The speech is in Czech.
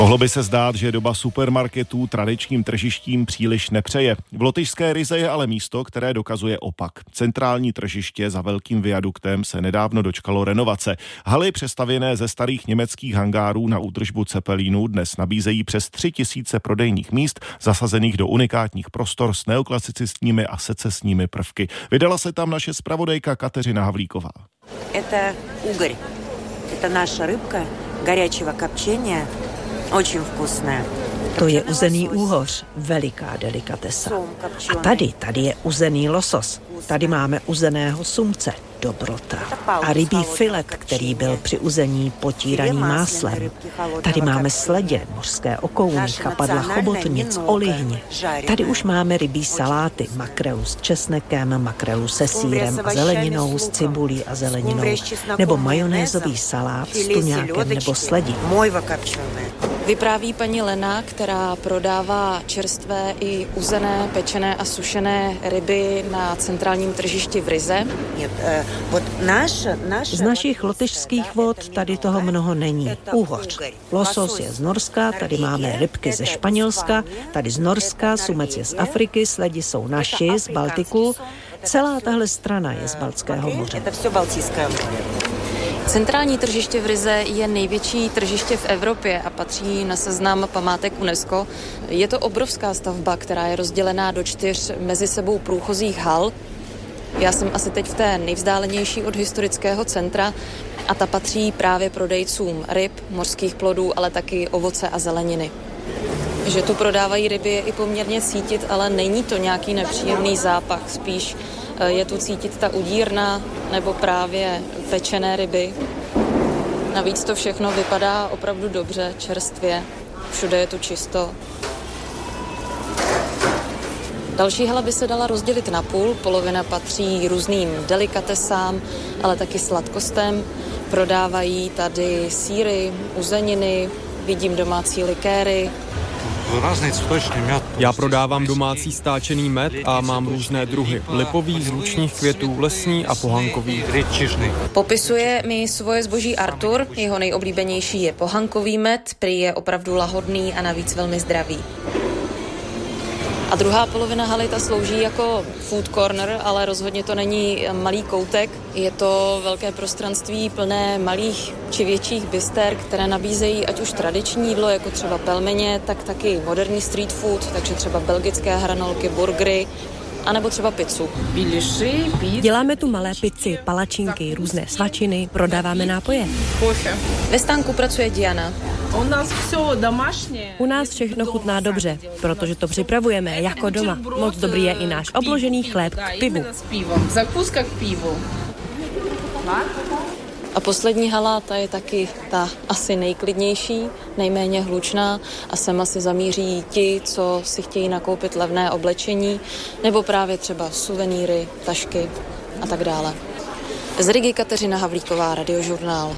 Mohlo by se zdát, že doba supermarketů tradičním tržištím příliš nepřeje. V lotyšské Rize je ale místo, které dokazuje opak. Centrální tržiště za velkým viaduktem se nedávno dočkalo renovace. Haly přestavěné ze starých německých hangárů na údržbu cepelínů dnes nabízejí přes 3000 prodejních míst zasazených do unikátních prostor s neoklasicistními a secesními prvky. Vydala se tam naše zpravodajka Kateřina Havlíková. Это угорь. Это наша рыбка горячего копчения. Очень вкусné. To je uzený úhoř, veliká delikatesa. A tady je uzený losos. Tady máme uzeného sumce, dobrota. A rybí filet, který byl při uzení potíraný máslem. Tady máme sledě, mořské okouny, chapadla chobotnic, olihně. Tady už máme rybí saláty, makrelu s česnekem, makrelu se sýrem a zeleninou, s cibulí a zeleninou, nebo majonézový salát s tuňákem nebo sledí. Vypráví paní Lena, která prodává čerstvé i uzené, pečené a sušené ryby na centrálním tržišti v Rize. Z našich lotyšských vod tady toho mnoho není. Úhoř. Losos je z Norska, tady máme rybky ze Španělska, tady z Norska, sumec je z Afriky, sledi jsou naši z Baltiku. Celá tahle strana je z Baltského moře. Centrální tržiště v Rize je největší tržiště v Evropě a patří na seznam památek UNESCO. Je to obrovská stavba, která je rozdělená do 4 mezi sebou průchozích hal. Já jsem asi teď v té nejvzdálenější od historického centra a ta patří právě prodejcům ryb, mořských plodů, ale taky ovoce a zeleniny. Že tu prodávají ryby je i poměrně cítit, ale není to nějaký nepříjemný zápach, spíš je tu cítit ta udírna nebo právě pečené ryby. Navíc to všechno vypadá opravdu dobře, čerstvě, všude je tu čisto. Další hala by se dala rozdělit na půl, polovina patří různým delikatesám, ale taky sladkostem. Prodávají tady sýry, uzeniny, vidím domácí likéry. Já prodávám domácí stáčený med a mám různé druhy. Lipový, z lučních květů, lesní a pohankový. Popisuje mi svoje zboží Artur, jeho nejoblíbenější je pohankový med, prý je opravdu lahodný a navíc velmi zdravý. A druhá polovina haly ta slouží jako food corner, ale rozhodně to není malý koutek. Je to velké prostranství plné malých či větších bister, které nabízejí ať už tradiční jídlo, jako třeba pelmeně, tak taky moderní street food, takže třeba belgické hranolky, burgery, anebo třeba pizzu. Děláme tu malé pici, palačinky, různé svačiny, prodáváme nápoje. Ve stánku pracuje Diana. U nás všechno chutná dobře, protože to připravujeme jako doma. Moc dobrý je i náš obložený chléb k pivu. A poslední hala, ta je taky ta asi nejklidnější, nejméně hlučná a sem asi zamíří ti, co si chtějí nakoupit levné oblečení, nebo právě třeba suvenýry, tašky a tak dále. Z Rigy Kateřina Havlíková, Radiožurnál.